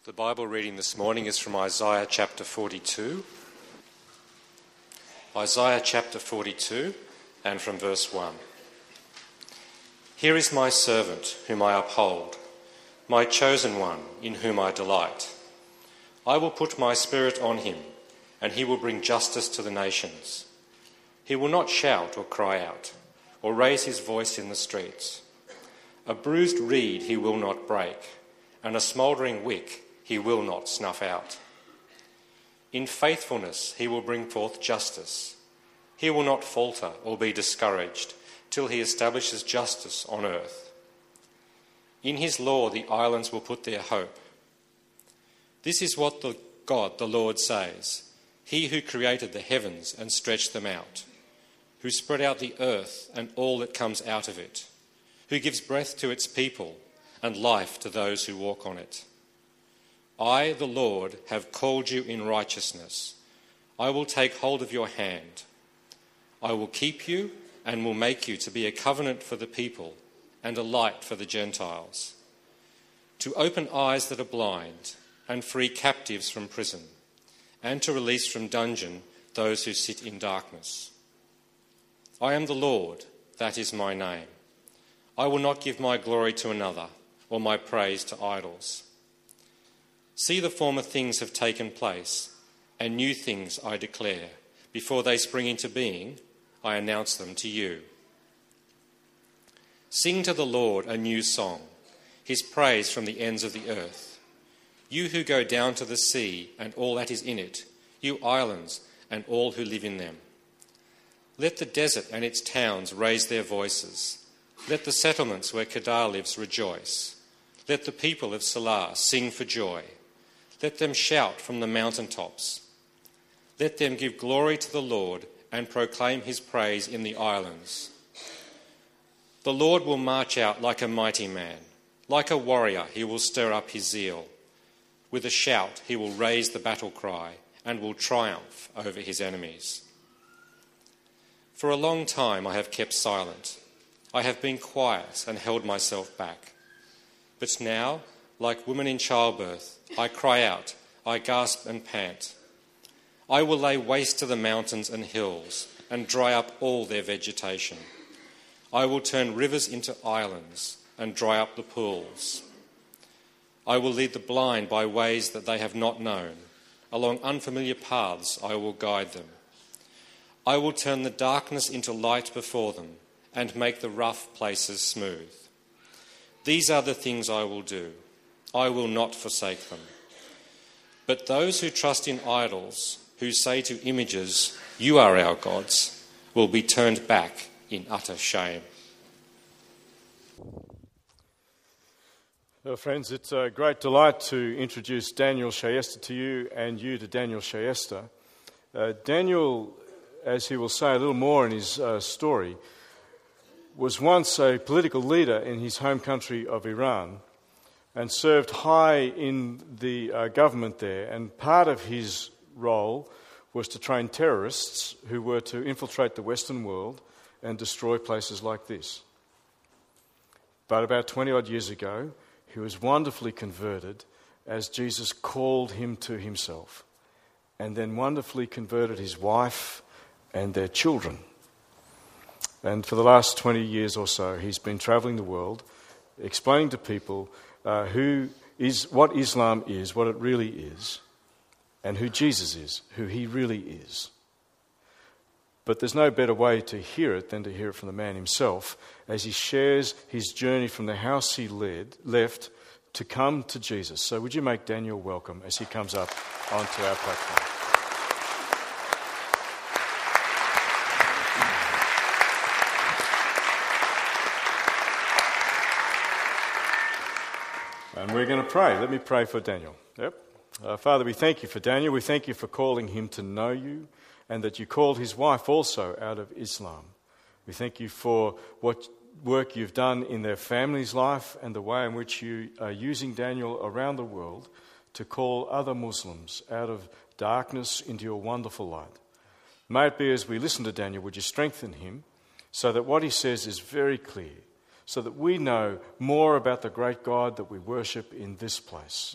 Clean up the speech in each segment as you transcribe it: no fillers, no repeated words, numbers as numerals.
The Bible reading this morning is from Isaiah chapter 42. Isaiah chapter 42 and from verse 1. Here is my servant whom I uphold, my chosen one in whom I delight. I will put my spirit on him, and he will bring justice to the nations. He will not shout or cry out, or raise his voice in the streets. A bruised reed he will not break, and a smouldering wick he will not snuff out. In faithfulness he will bring forth justice. He will not falter or be discouraged till he establishes justice on earth. In his law the islands will put their hope. This is what God, the Lord, says, he who created the heavens and stretched them out, who spread out the earth and all that comes out of it, who gives breath to its people and life to those who walk on it. I, the Lord, have called you in righteousness. I will take hold of your hand. I will keep you and will make you to be a covenant for the people and a light for the Gentiles, to open eyes that are blind and free captives from prison, and to release from dungeon those who sit in darkness. I am the Lord, that is my name. I will not give my glory to another or my praise to idols. See, the former things have taken place, and new things I declare. Before they spring into being, I announce them to you. Sing to the Lord a new song, his praise from the ends of the earth. You who go down to the sea and all that is in it, you islands and all who live in them. Let the desert and its towns raise their voices. Let the settlements where Kedar lives rejoice. Let the people of Salah sing for joy. Let them shout from the mountaintops. Let them give glory to the Lord and proclaim his praise in the islands. The Lord will march out like a mighty man. Like a warrior, he will stir up his zeal. With a shout, he will raise the battle cry and will triumph over his enemies. For a long time I have kept silent. I have been quiet and held myself back. But now, like women in childbirth, I cry out, I gasp and pant. I will lay waste to the mountains and hills and dry up all their vegetation. I will turn rivers into islands and dry up the pools. I will lead the blind by ways that they have not known. Along unfamiliar paths I will guide them. I will turn the darkness into light before them and make the rough places smooth. These are the things I will do. I will not forsake them. But those who trust in idols, who say to images, you are our gods, will be turned back in utter shame. Well, friends, it's a great delight to introduce Daniel Shyester to you and you to Daniel Shyester. Daniel, as he will say a little more in his story, was once a political leader in his home country of Iran and served high in the government there. And part of his role was to train terrorists who were to infiltrate the Western world and destroy places like this. But about 20-odd years ago, he was wonderfully converted as Jesus called him to himself, and then wonderfully converted his wife and their children. And for the last 20 years or so, he's been travelling the world, explaining to people what Islam is, what it really is, and who Jesus is, who he really is. But there's no better way to hear it than to hear it from the man himself as he shares his journey from the house he left to come to Jesus. So would you make Daniel welcome as he comes up onto our platform? And we're going to pray. Let me pray for Daniel. Yep. Father, we thank you for Daniel. We thank you for calling him to know you, and that you called his wife also out of Islam. We thank you for what work you've done in their family's life and the way in which you are using Daniel around the world to call other Muslims out of darkness into your wonderful light. May it be as we listen to Daniel, would you strengthen him so that what he says is very clear, so that we know more about the great God that we worship in this place,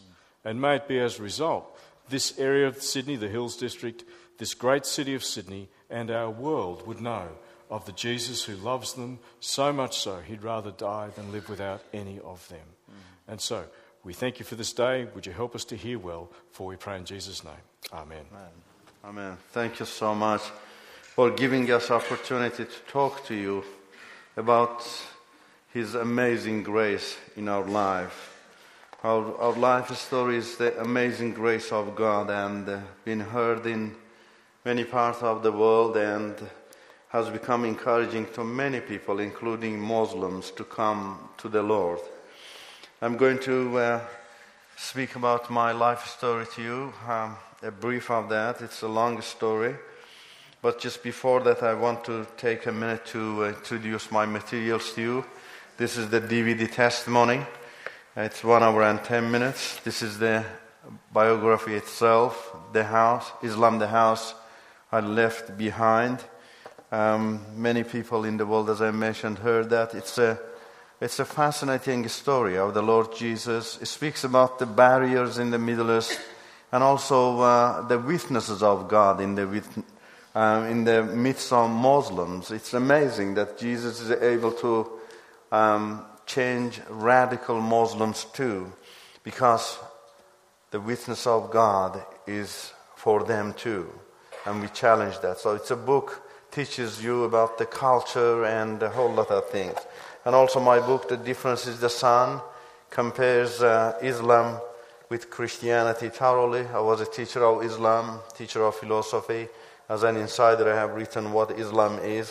And may it be as a result, this area of Sydney, the Hills District, this great city of Sydney, and our world would know of the Jesus who loves them so much so he'd rather die than live without any of them. And so, we thank you for this day. Would you help us to hear well? For we pray in Jesus' name. Amen. Amen. Thank you so much for giving us opportunity to talk to you about His amazing grace in our life. Our life story is the amazing grace of God, and been heard in many parts of the world and has become encouraging to many people, including Muslims, to come to the Lord. I'm going to speak about my life story to you, a brief of that. It's a long story, but just before that I want to take a minute to introduce my materials to you. This is the DVD testimony. It's 1 hour and 10 minutes. This is the biography itself, the house, Islam the house I left behind. Many people in the world, as I mentioned, heard that. It's a fascinating story of the Lord Jesus. It speaks about the barriers in the Middle East and also the witnesses of God in the midst of Muslims. It's amazing that Jesus is able to change radical Muslims too, because the witness of God is for them too, and we challenge that. So it's a book teaches you about the culture and a whole lot of things. And also my book, The Difference is the Sun, compares Islam with Christianity thoroughly. I was a teacher of Islam, teacher of philosophy. As an insider, I have written what Islam is.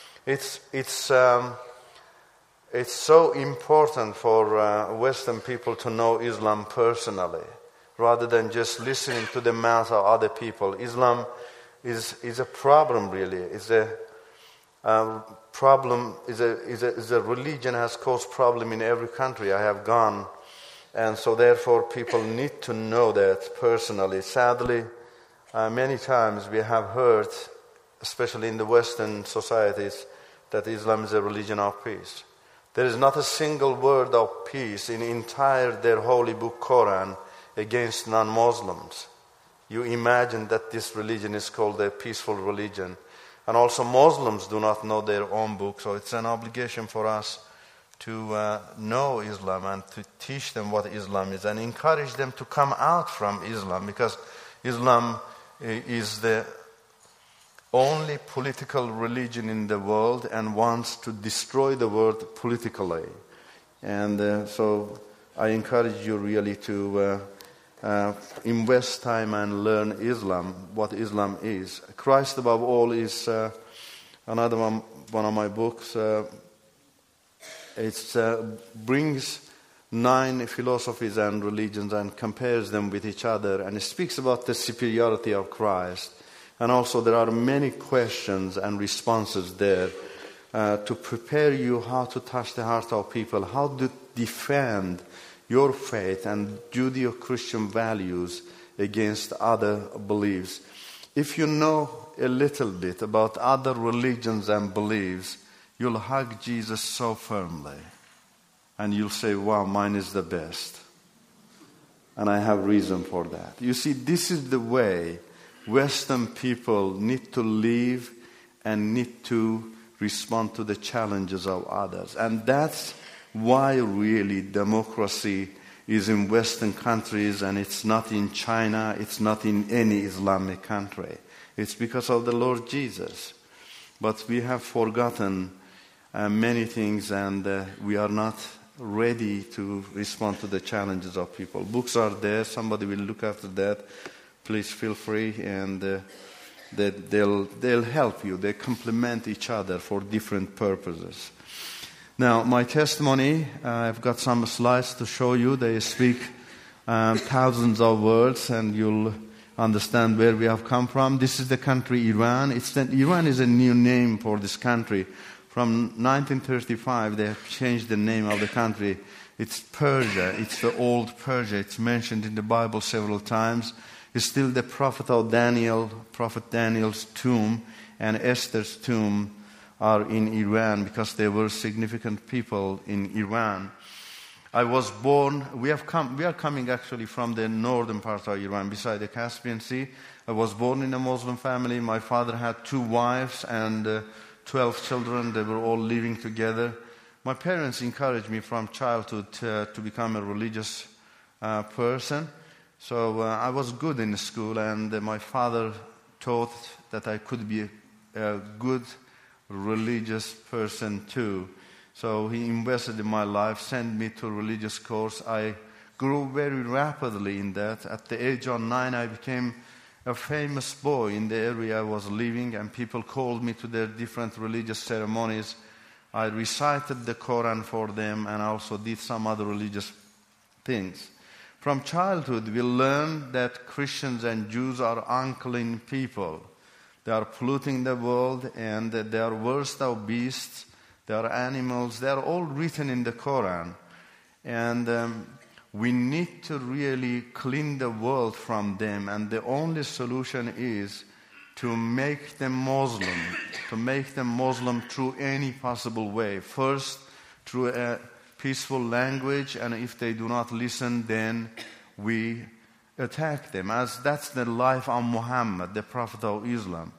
It's so important for Western people to know Islam personally, rather than just listening to the mouth of other people. Islam is a problem, really. It's a problem. Is a religion has caused problem in every country I have gone, and so therefore people need to know that personally. Sadly, many times we have heard, especially in the Western societies, that Islam is a religion of peace. There is not a single word of peace in their holy book Quran against non-Muslims. You imagine that this religion is called a peaceful religion. And also Muslims do not know their own book, so it's an obligation for us to know Islam and to teach them what Islam is and encourage them to come out from Islam, because Islam is the only political religion in the world and wants to destroy the world politically. And so I encourage you really to invest time and learn Islam, what Islam is. Christ Above All is another one of my books. It brings 9 philosophies and religions and compares them with each other, and it speaks about the superiority of Christ. And also there are many questions and responses there to prepare you how to touch the heart of people, how to defend your faith and Judeo-Christian values against other beliefs. If you know a little bit about other religions and beliefs, you'll hug Jesus so firmly. And you'll say, wow, mine is the best. And I have reason for that. You see, this is the way Western people need to live and need to respond to the challenges of others. And that's why really democracy is in Western countries and it's not in China, it's not in any Islamic country. It's because of the Lord Jesus. But we have forgotten many things, and we are not ready to respond to the challenges of people. Books are there, somebody will look after that. Please feel free, and they'll help you. They complement each other for different purposes. Now, my testimony, I've got some slides to show you. They speak thousands of words, and you'll understand where we have come from. This is the country Iran. Iran is a new name for this country. From 1935, they have changed the name of the country. It's Persia. It's the old Persia. It's mentioned in the Bible several times. It's still the prophet Daniel's tomb and Esther's tomb are in Iran, because there were significant people in Iran. I was born, we are coming actually from the northern part of Iran, beside the Caspian Sea. I was born in a Muslim family. My father had 2 wives and 12 children. They were all living together. My parents encouraged me from childhood to become a religious person. So I was good in school, and my father thought that I could be a good religious person too. So he invested in my life, sent me to a religious course. I grew very rapidly in that. At the age of 9, I became a famous boy in the area I was living, and people called me to their different religious ceremonies. I recited the Quran for them and also did some other religious things. From childhood, we learned that Christians and Jews are unclean people. They are polluting the world, and they are worst of beasts. They are animals. They are all written in the Quran. And we need to really clean the world from them. And the only solution is to make them Muslim, through any possible way. First, through a peaceful language, and if they do not listen, then we attack them, as that's the life of Muhammad, the Prophet of Islam.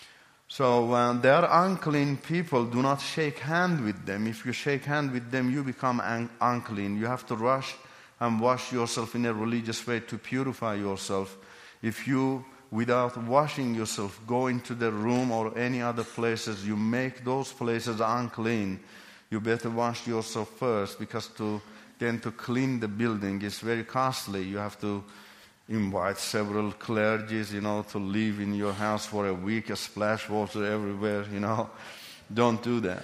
So they are unclean people. Do not shake hand with them. If you shake hand with them, you become unclean. You have to rush and wash yourself in a religious way to purify yourself. If you, without washing yourself, go into the room or any other places, you make those places unclean. You better wash yourself first, because to clean the building is very costly. You have to invite several clergies, to live in your house for a week, a splash water everywhere, Don't do that.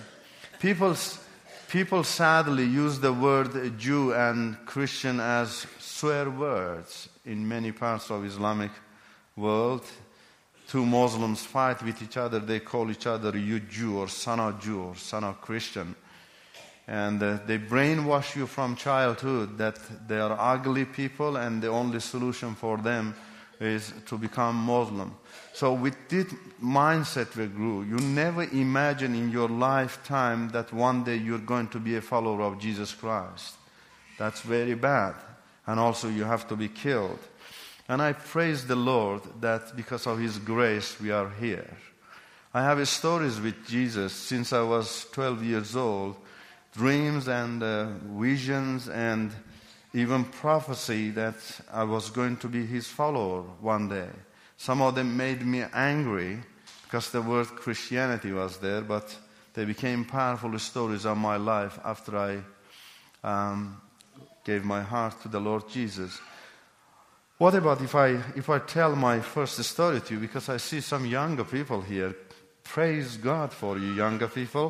People sadly use the word Jew and Christian as swear words in many parts of Islamic world. 2 Muslims fight with each other. They call each other you Jew or son of Christian. And they brainwash you from childhood that they are ugly people, and the only solution for them is to become Muslim. So with this mindset we grew. You never imagine in your lifetime that one day you're going to be a follower of Jesus Christ. That's very bad. And also you have to be killed. And I praise the Lord that because of His grace we are here. I have stories with Jesus since I was 12 years old. Dreams and visions and even prophecy that I was going to be His follower one day. Some of them made me angry because the word Christianity was there, but they became powerful stories of my life after I gave my heart to the Lord Jesus. What about if I tell my first story to you, because I see some younger people here. Praise God for you younger people.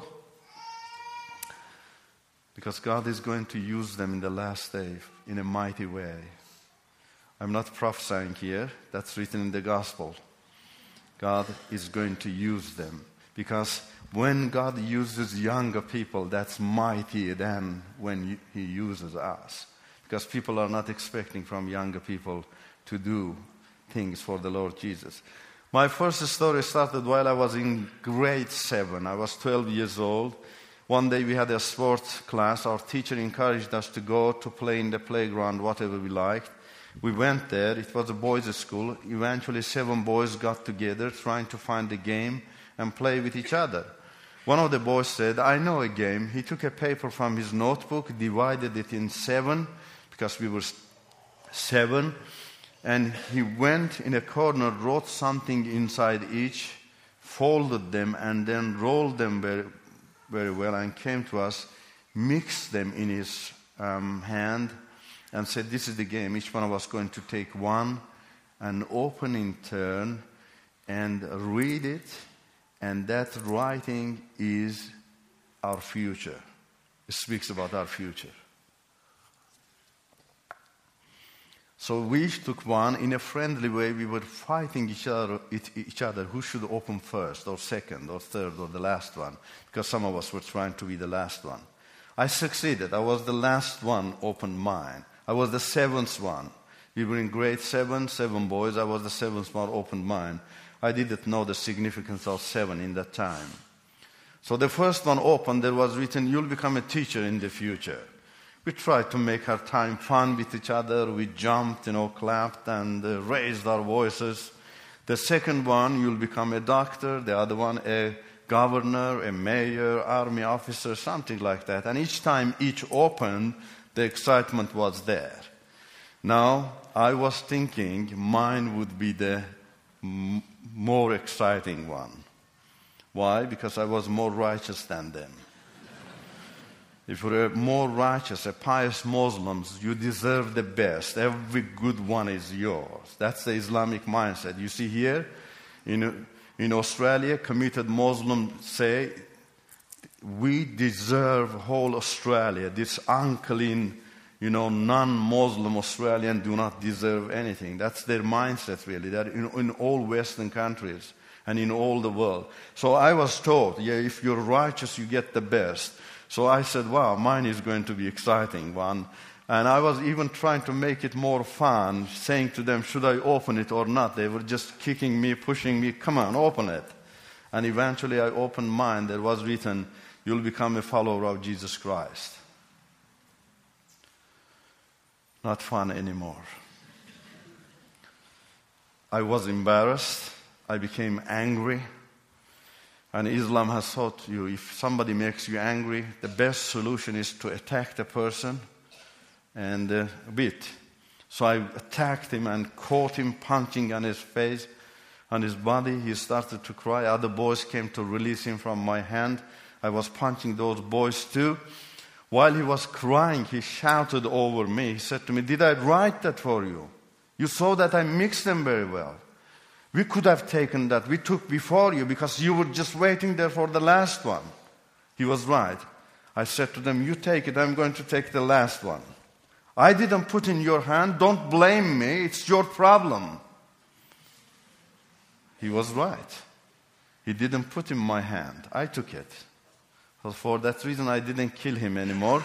Because God is going to use them in the last day in a mighty way. I'm not prophesying here. That's written in the gospel. God is going to use them. Because when God uses younger people, that's mightier than when He uses us. Because people are not expecting from younger people to do things for the Lord Jesus. My first story started while I was in grade 7. I was 12 years old. One day we had a sports class. Our teacher encouraged us to go to play in the playground, whatever we liked. We went there. It was a boys' school. Eventually 7 boys got together trying to find a game and play with each other. One of the boys said, I know a game. He took a paper from his notebook, divided it in 7, because we were 7, and he went in a corner, wrote something inside each, folded them, and then rolled them very well, and came to us, mixed them in his hand, and said, this is the game. Each one of us going to take one and open in turn and read it, and that writing is our future. It speaks about our future. So we each took one. In a friendly way, we were fighting each other who should open first or second or third or the last one, because some of us were trying to be the last one. I succeeded. I was the last one opened mine. I was the 7th one. We were in grade 7 boys. I was the 7th one opened mine. I didn't know the significance of 7 in that time. So the first one opened, there was written, you'll become a teacher in the future. We tried to make our time fun with each other. We jumped, clapped and raised our voices. The second one, you'll become a doctor. The other one, a governor, a mayor, army officer, something like that. And each time each opened, the excitement was there. Now, I was thinking mine would be the more exciting one. Why? Because I was more righteous than them. If you're more righteous, a pious Muslims, you deserve the best. Every good one is yours. That's the Islamic mindset. You see here, in Australia, committed Muslims say, we deserve whole Australia. This unclean, non-Muslim Australian do not deserve anything. That's their mindset, really. That in all Western countries and in all the world. So I was taught, if you're righteous, you get the best. So I said, wow, mine is going to be exciting one. And I was even trying to make it more fun, saying to them, should I open it or not? They were just kicking me, pushing me, come on, open it. And eventually I opened mine. There was written, you'll become a follower of Jesus Christ. Not fun anymore. I was embarrassed. I became angry. And Islam has taught you, if somebody makes you angry, the best solution is to attack the person and beat. So I attacked him and caught him punching on his face, on his body. He started to cry. Other boys came to release him from my hand. I was punching those boys too. While he was crying, he shouted over me. He said to me, did I write that for you? You saw that I mixed them very well. We could have taken that. We took before you because you were just waiting there for the last one. He was right. I said to them, you take it. I'm going to take the last one. I didn't put in your hand. Don't blame me. It's your problem. He was right. He didn't put in my hand. I took it. So for that reason, I didn't kill him anymore.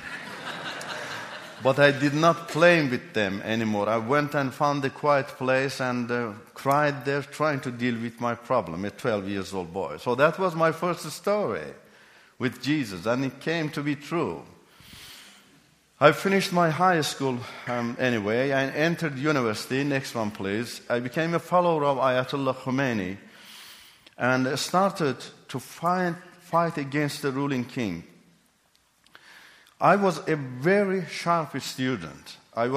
But I did not play with them anymore. I went and found a quiet place and cried there, trying to deal with my problem, a 12-year-old boy. So that was my first story with Jesus, and it came to be true. I finished my high school anyway. I entered university. Next one, please. I became a follower of Ayatollah Khomeini and started to fight against the ruling king. I was a very sharp student.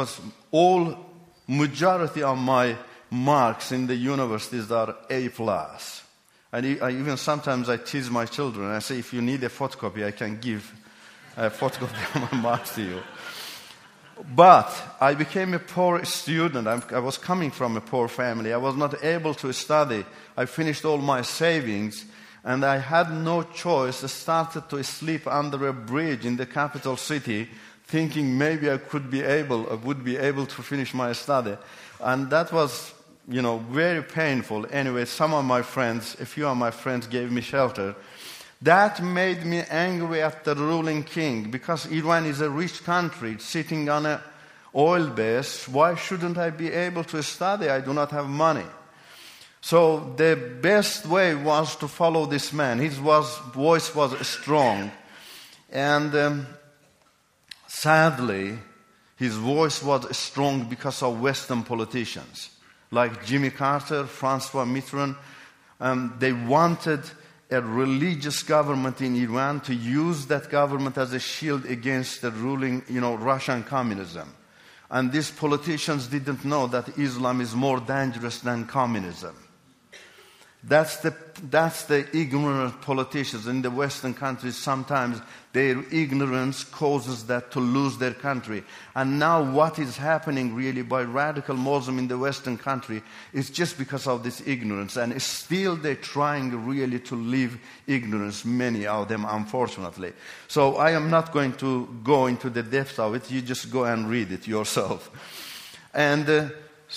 Majority of my marks in the universities are A+. And sometimes I tease my children. I say, if you need a photocopy, I can give a photocopy of my marks to you. But I became a poor student. I was coming from a poor family. I was not able to study. I finished all my savings. And I had no choice. I started to sleep under a bridge in the capital city, thinking maybe I would be able to finish my study. And that was, very painful. Anyway, a few of my friends gave me shelter. That made me angry at the ruling king, because Iran is a rich country sitting on an oil base. Why shouldn't I be able to study? I do not have money. So the best way was to follow this man. His voice was strong. And sadly, his voice was strong because of Western politicians, like Jimmy Carter, Francois Mitterrand. They wanted a religious government in Iran to use that government as a shield against the ruling, Russian communism. And these politicians didn't know that Islam is more dangerous than communism. That's the ignorant politicians in the Western countries. Sometimes their ignorance causes that to lose their country. And now what is happening really by radical Muslim in the Western country is just because of this ignorance. And still they're trying really to leave ignorance, many of them, unfortunately. So I am not going to go into the depths of it. You just go and read it yourself. And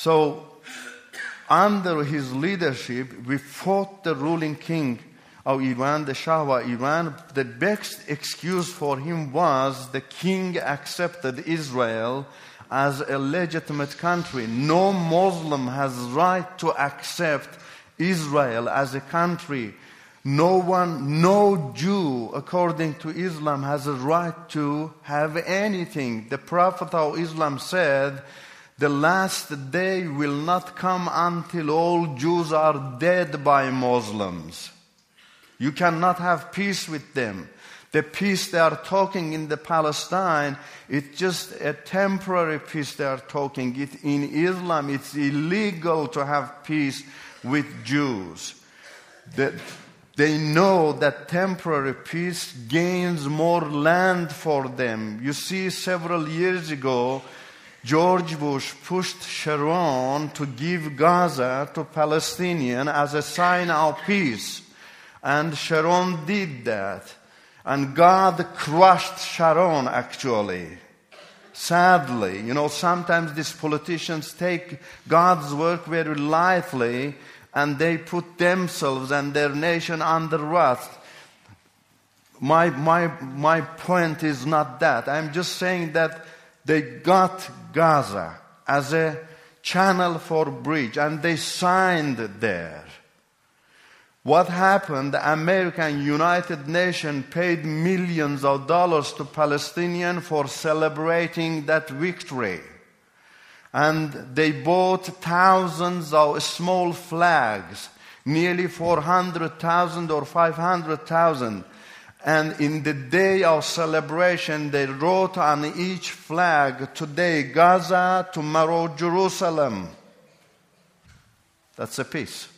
under his leadership, we fought the ruling king of Iran, the Shah of Iran. The best excuse for him was the king accepted Israel as a legitimate country. No Muslim has right to accept Israel as a country. No Jew, according to Islam, has a right to have anything. The Prophet of Islam said, the last day will not come until all Jews are dead by Muslims. You cannot have peace with them. The peace they are talking in the Palestine, it's just a temporary peace they are talking. In Islam, it's illegal to have peace with Jews. They know that temporary peace gains more land for them. You see, several years ago, George Bush pushed Sharon to give Gaza to Palestinians as a sign of peace. And Sharon did that. And God crushed Sharon, actually. Sadly, sometimes these politicians take God's work very lightly, and they put themselves and their nation under wrath. My point is not that. I'm just saying that they got Gaza as a channel for bridge, and they signed there. What happened? The American United Nations paid millions of dollars to Palestinians for celebrating that victory. And they bought thousands of small flags, nearly 400,000 or 500,000. And in the day of celebration, they wrote on each flag, today Gaza, tomorrow Jerusalem. That's a peace.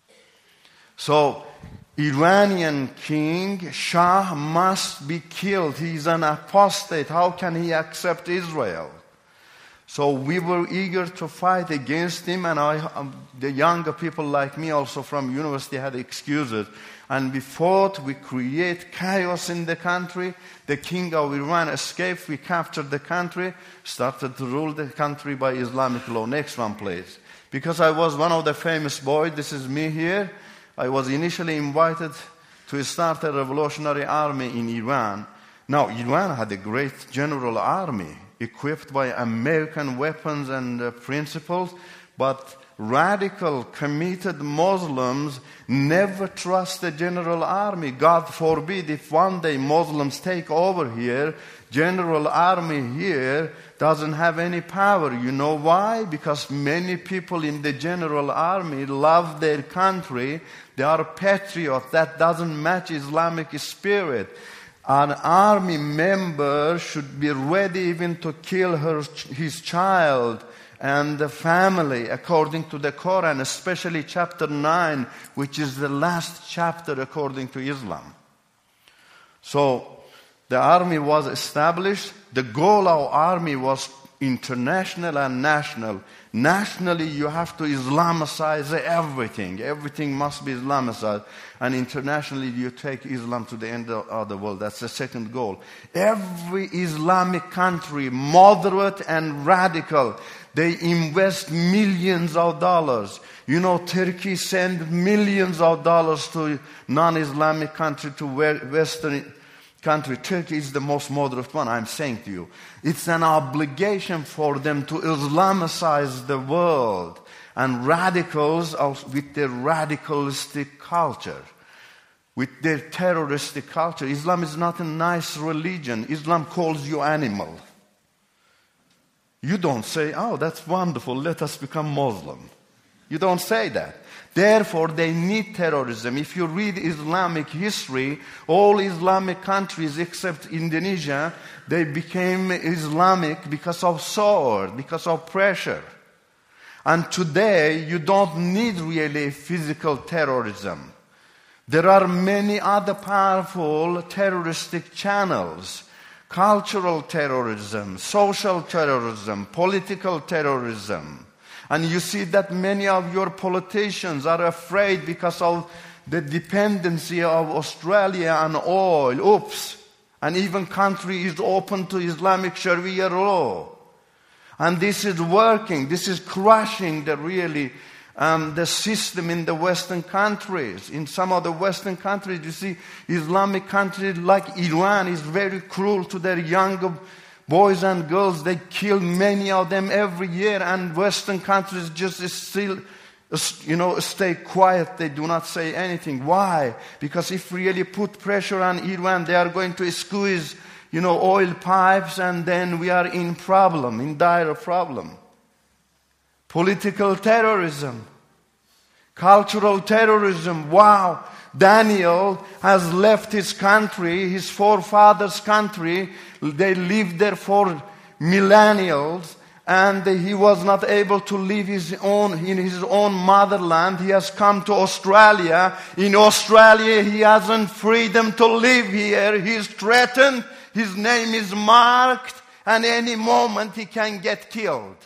So, Iranian king, Shah, must be killed. He's an apostate. How can he accept Israel? So we were eager to fight against him, and the younger people like me also from university had excuses. And we fought, we create chaos in the country. The king of Iran escaped, we captured the country, started to rule the country by Islamic law. Next one, please. Because I was one of the famous boys, this is me here. I was initially invited to start a revolutionary army in Iran. Now, Iran had a great general army, equipped by American weapons and principles, but radical, committed Muslims never trust the general army. God forbid if one day Muslims take over here, general army here doesn't have any power. You know why? Because many people in the general army love their country. They are patriots. That doesn't match Islamic spirit. An army member should be ready even to kill his child and the family according to the Quran, especially chapter 9, which is the last chapter according to Islam. So the army was established. The goal of army was international and national. Nationally, you have to Islamicize everything. Everything must be Islamicized. And internationally, you take Islam to the end of the world. That's the second goal. Every Islamic country, moderate and radical, they invest millions of dollars. Turkey sends millions of dollars to non-Islamic country, to Western country. Turkey is the most moderate one, I'm saying to you. It's an obligation for them to Islamicize the world. And radicals with their radicalistic culture, with their terroristic culture. Islam is not a nice religion. Islam calls you animal. You don't say, oh, that's wonderful, let us become Muslim. You don't say that. Therefore, they need terrorism. If you read Islamic history, all Islamic countries except Indonesia, they became Islamic because of sword, because of pressure. And today, you don't need really physical terrorism. There are many other powerful terroristic channels. Cultural terrorism, social terrorism, political terrorism. And you see that many of your politicians are afraid because of the dependency of Australia on oil. Oops. And even country is open to Islamic Sharia law. And this is working. This is crushing the system in the Western countries. In some of the Western countries, you see, Islamic countries like Iran is very cruel to their young boys and girls. They kill many of them every year, and Western countries just still stay quiet. They do not say anything. Why? Because if we really put pressure on Iran, they are going to squeeze, oil pipes, and then we are in dire problem. Political terrorism, cultural terrorism. Wow. Daniel has left his country, his forefathers' country. They lived there for millennials, and he was not able to live in his own motherland. He has come to Australia. In Australia, he hasn't freedom to live here. He's threatened. His name is marked, and any moment he can get killed.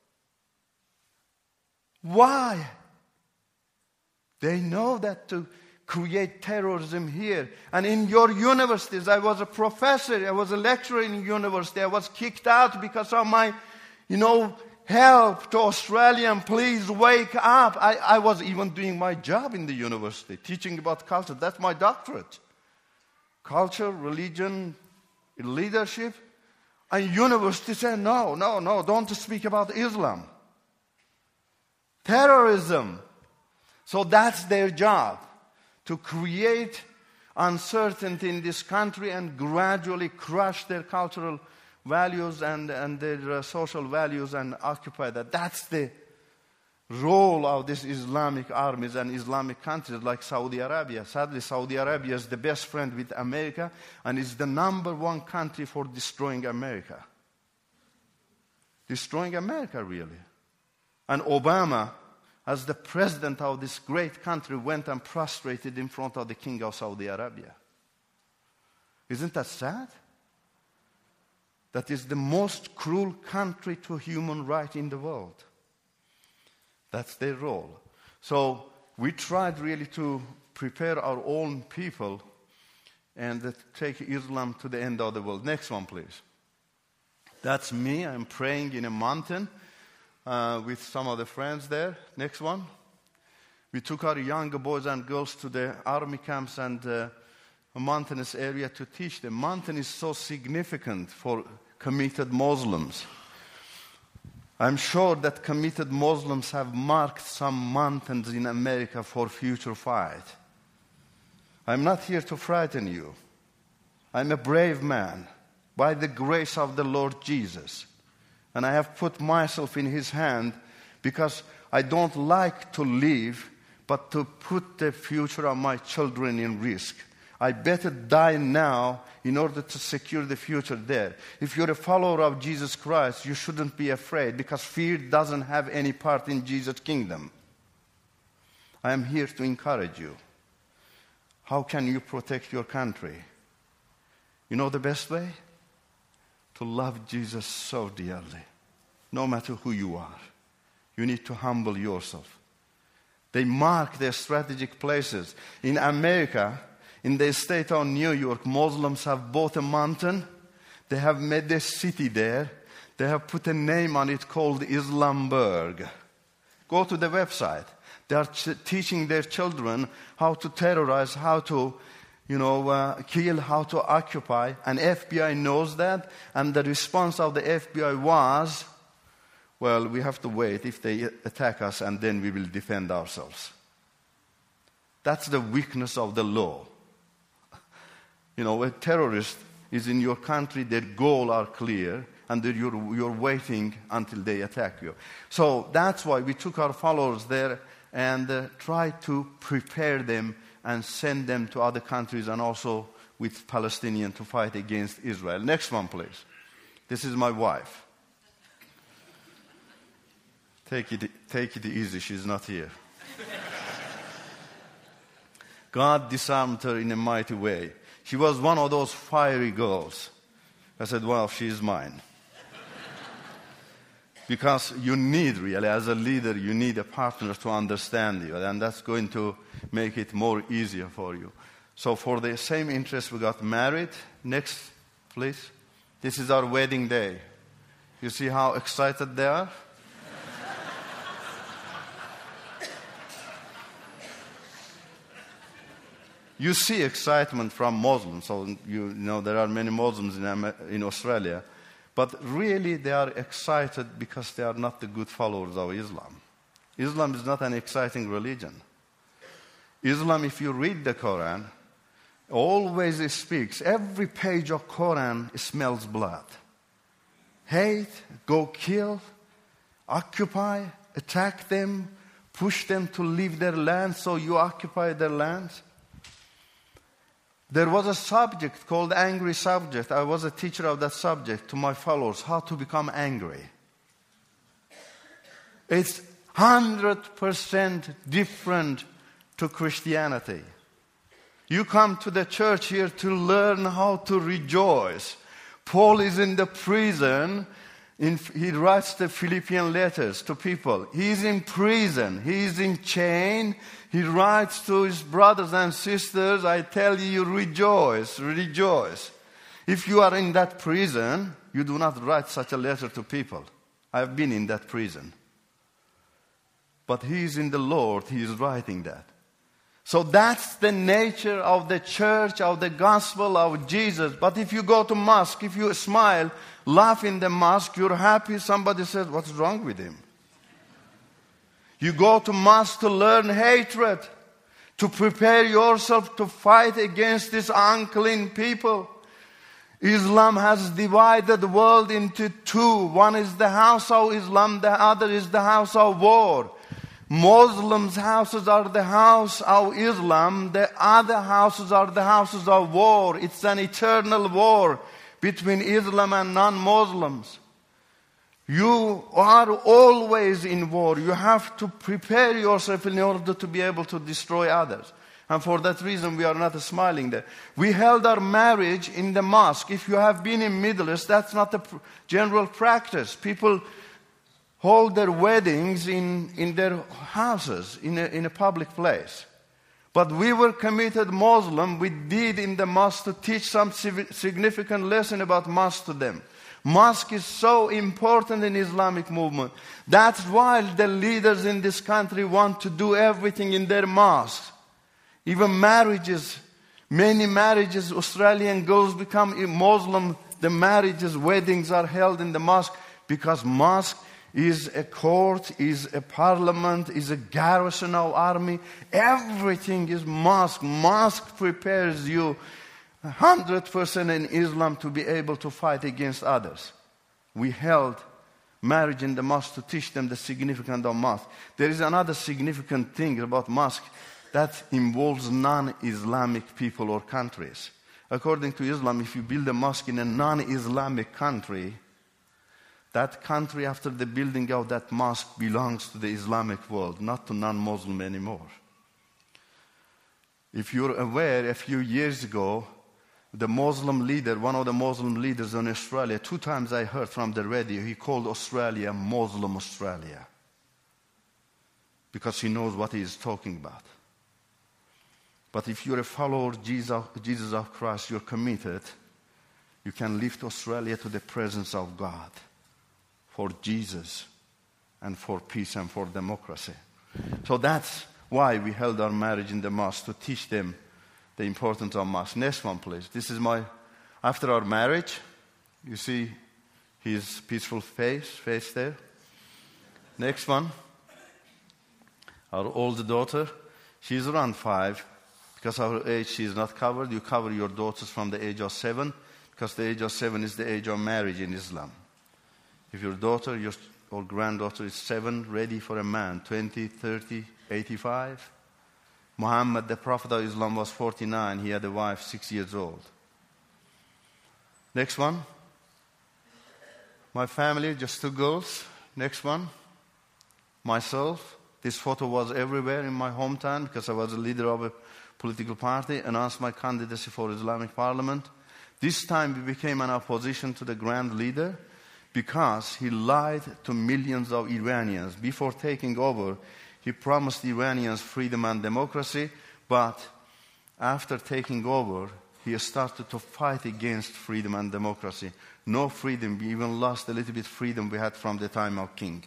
Why? They know that to create terrorism here. And in your universities, I was a professor, I was a lecturer in university. I was kicked out because of my, help to Australian. Please wake up. I was even doing my job in the university, teaching about culture. That's my doctorate. Culture, religion, leadership. And university said, no, don't speak about Islam. Terrorism. So that's their job, to create uncertainty in this country and gradually crush their cultural values and their social values and occupy that. That's the role of these Islamic armies and Islamic countries like Saudi Arabia. Sadly, Saudi Arabia is the best friend with America and is the number one country for destroying America. Destroying America, really. And Obama, as the president of this great country, went and prostrated in front of the king of Saudi Arabia. Isn't that sad? That is the most cruel country to human rights in the world. That's their role. So we tried really to prepare our own people and take Islam to the end of the world. Next one, please. That's me. I'm praying in a mountain with some of the friends there. Next one. We took our younger boys and girls to the army camps and a mountainous area to teach them. Mountain is so significant for committed Muslims. I'm sure that committed Muslims have marked some mountains in America for future fight. I'm not here to frighten you. I'm a brave man by the grace of the Lord Jesus. And I have put myself in his hand because I don't like to live, but to put the future of my children in risk. I better die now in order to secure the future there. If you're a follower of Jesus Christ, you shouldn't be afraid because fear doesn't have any part in Jesus' kingdom. I am here to encourage you. How can you protect your country? You know the best way? To love Jesus so dearly, no matter who you are. You need to humble yourself. They mark their strategic places. In America, in the state of New York, Muslims have bought a mountain. They have made a city there. They have put a name on it called Islamburg. Go to the website. They are teaching their children how to terrorize, how to kill, how to occupy. And FBI knows that. And the response of the FBI was, well, we have to wait if they attack us and then we will defend ourselves. That's the weakness of the law. A terrorist is in your country, their goals are clear, and you're waiting until they attack you. So that's why we took our followers there and tried to prepare them and send them to other countries and also with Palestinians to fight against Israel. Next one, please. This is my wife. Take it easy, she's not here. God disarmed her in a mighty way. She was one of those fiery girls. I said, well, she's mine. Because you need, really, as a leader, you need a partner to understand you. And that's going to make it more easier for you. So for the same interest, we got married. Next, please. This is our wedding day. You see how excited they are? You see excitement from Muslims. So you know there are many Muslims in Australia. But really they are excited because they are not the good followers of Islam. Islam is not an exciting religion. Islam, if you read the Quran, always it speaks. Every page of Quran smells blood. Hate, go kill, occupy, attack them, push them to leave their land so you occupy their lands. There was a subject called angry subject. I was a teacher of that subject to my followers, how to become angry. It's 100% different to Christianity. You come to the church here to learn how to rejoice. Paul is in the prison. He writes the Philippian letters to people. He's in prison. He's in chain. He writes to his brothers and sisters, I tell you, rejoice, rejoice. If you are in that prison, you do not write such a letter to people. I've been in that prison. But he is in the Lord. He is writing that. So that's the nature of the church, of the gospel of Jesus. But if you go to mosque, if you smile, laugh in the mosque, you're happy, somebody says, what's wrong with him? You go to mosque to learn hatred, to prepare yourself to fight against these unclean people. Islam has divided the world into two. One is the house of Islam, the other is the house of war. Muslims' houses are the house of Islam. The other houses are the houses of war. It's an eternal war between Islam and non-Muslims. You are always in war. You have to prepare yourself in order to be able to destroy others. And for that reason, we are not smiling there. We held our marriage in the mosque. If you have been in Middle East, that's not the general practice. People hold their weddings in their houses, in a public place. But we were committed Muslim. We did in the mosque to teach some significant lesson about mosque to them. Mosque is so important in Islamic movement. That's why the leaders in this country want to do everything in their mosques. Even marriages, many marriages, Australian girls become Muslim. The marriages, weddings are held in the mosque because mosque is a court, is a parliament, is a garrison of army. Everything is mosque. Mosque prepares you 100% in Islam to be able to fight against others. We held marriage in the mosque to teach them the significance of mosque. There is another significant thing about mosque that involves non-Islamic people or countries. According to Islam, if you build a mosque in a non-Islamic country, that country, after the building of that mosque, belongs to the Islamic world, not to non-Muslim anymore. If you're aware, a few years ago, the Muslim leader, one of the Muslim leaders in Australia, 2 times I heard from the radio, he called Australia Muslim Australia. Because he knows what he is talking about. But if you're a follower of Jesus of Christ, you're committed, you can lift Australia to the presence of God. For Jesus and for peace and for democracy. So that's why we held our marriage in the mosque, to teach them the importance of mosque. Next one, please. This is after our marriage. You see his peaceful face there. Next one. Our oldest daughter. She's around 5. Because of her age, she is not covered. You cover your daughters from the age of 7. Because the age of 7 is the age of marriage in Islam. If your daughter or granddaughter is 7, ready for a man, 20, 30, 85. Muhammad, the Prophet of Islam, was 49. He had a wife 6 years old. Next one. My family, just 2 girls. Next one. Myself. This photo was everywhere in my hometown because I was a leader of a political party, announced my candidacy for Islamic Parliament. This time we became an opposition to the grand leader, because he lied to millions of Iranians. Before taking over, he promised Iranians freedom and democracy, but after taking over, he started to fight against freedom and democracy. No freedom. We even lost a little bit of freedom we had from the time of King.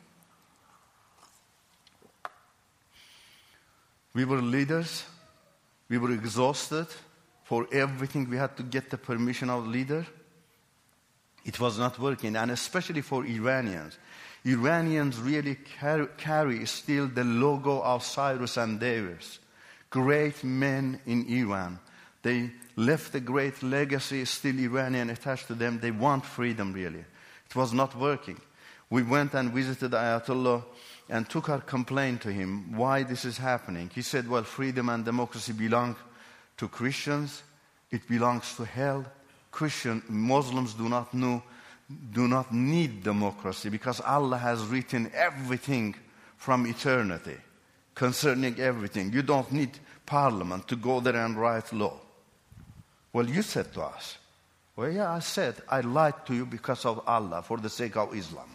We were leaders. We were exhausted. For everything, we had to get the permission of the leader. It was not working, and especially for Iranians. Iranians really carry still the logo of Cyrus and Davis, great men in Iran. They left a great legacy, still Iranian attached to them. They want freedom, really. It was not working. We went and visited Ayatollah and took our complaint to him, why this is happening. He said, well, freedom and democracy belong to Christians. It belongs to hell. Muslims do not need democracy because Allah has written everything from eternity concerning everything. You don't need parliament to go there and write law. Well, you said to us, well, yeah, I said, I lied to you because of Allah, for the sake of Islam.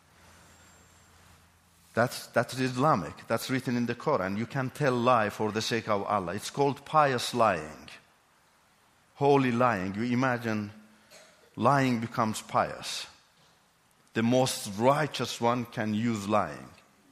That's Islamic. That's written in the Quran. You can tell lie for the sake of Allah. It's called pious lying. Holy lying. You imagine lying becomes pious. The most righteous one can use lying.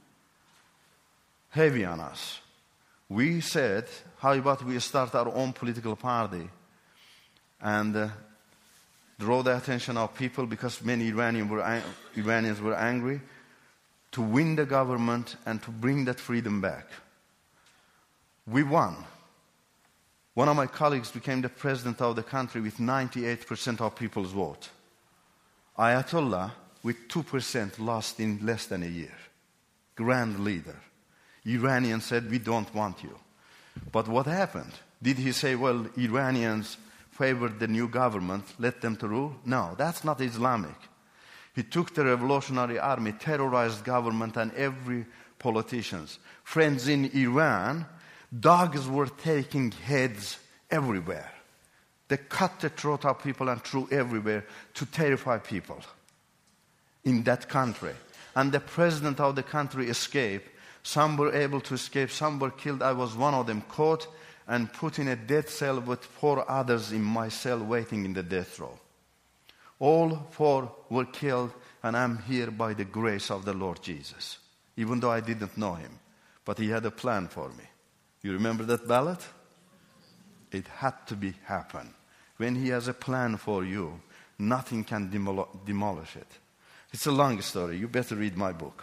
Heavy on us. We said, how about we start our own political party and draw the attention of people, because many Iranians were angry, to win the government and to bring that freedom back. We won. One of my colleagues became the president of the country with 98% of people's vote. Ayatollah, with 2%, lost in less than a year. Grand leader. Iranians said, we don't want you. But what happened? Did he say, well, Iranians favored the new government, let them to rule? No, that's not Islamic. He took the revolutionary army, terrorized government and every politicians. Friends, in Iran, dogs were taking heads everywhere. They cut the throat of people and threw everywhere to terrify people in that country. And the president of the country escaped. Some were able to escape, some were killed. I was one of them, caught and put in a death cell with 4 others in my cell waiting in the death row. All 4 were killed, and I'm here by the grace of the Lord Jesus, even though I didn't know him. But he had a plan for me. You remember that ballad? It had to happen. When he has a plan for you, nothing can demolish it. It's a long story. You better read my book.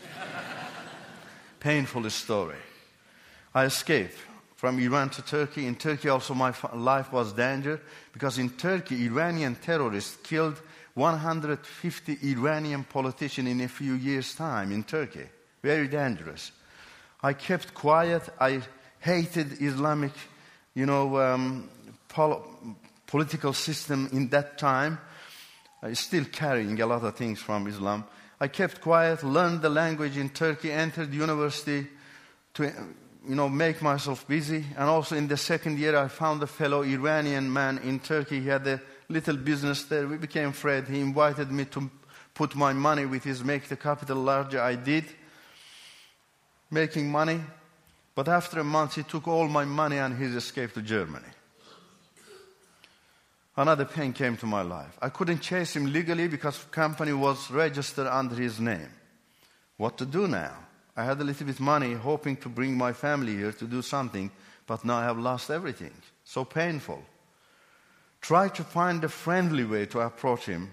Painful story. I escaped from Iran to Turkey. In Turkey also my life was danger, because in Turkey Iranian terrorists killed 150 Iranian politicians in a few years' time in Turkey. Very dangerous. I kept quiet. I hated Islamic, political system in that time. I'm still carrying a lot of things from Islam. I kept quiet, learned the language in Turkey, entered university to make myself busy. And also in the second year, I found a fellow Iranian man in Turkey. He had a little business there. We became friends. He invited me to put my money with his Make the Capital Larger. I did, making money. But after a month, he took all my money and he escaped to Germany. Another pain came to my life. I couldn't chase him legally because the company was registered under his name. What to do now? I had a little bit of money, hoping to bring my family here to do something, but now I have lost everything. So painful. Try to find a friendly way to approach him.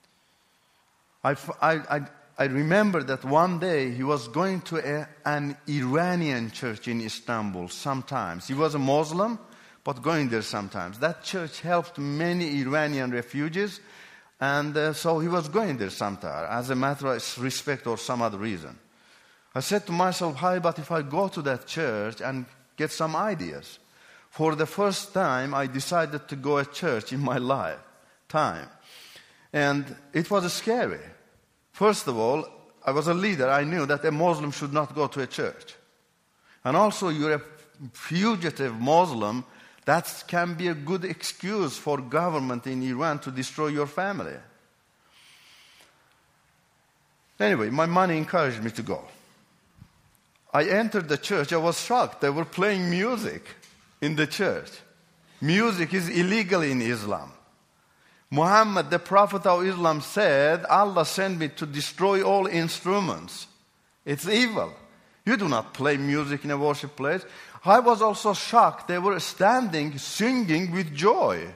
I remember that one day he was going to an Iranian church in Istanbul sometimes. He was a Muslim, but going there sometimes. That church helped many Iranian refugees, and so he was going there sometimes as a matter of respect or some other reason. I said to myself, how about if I go to that church and get some ideas? For the first time, I decided to go to church in my lifetime. And it was scary. First of all, I was a leader. I knew that a Muslim should not go to a church. And also, you're a fugitive Muslim. That can be a good excuse for government in Iran to destroy your family. Anyway, my money encouraged me to go. I entered the church. I was shocked. They were playing music in the church. Music is illegal in Islam. Muhammad, the prophet of Islam, said, Allah sent me to destroy all instruments. It's evil. You do not play music in a worship place. I was also shocked. They were standing, singing with joy.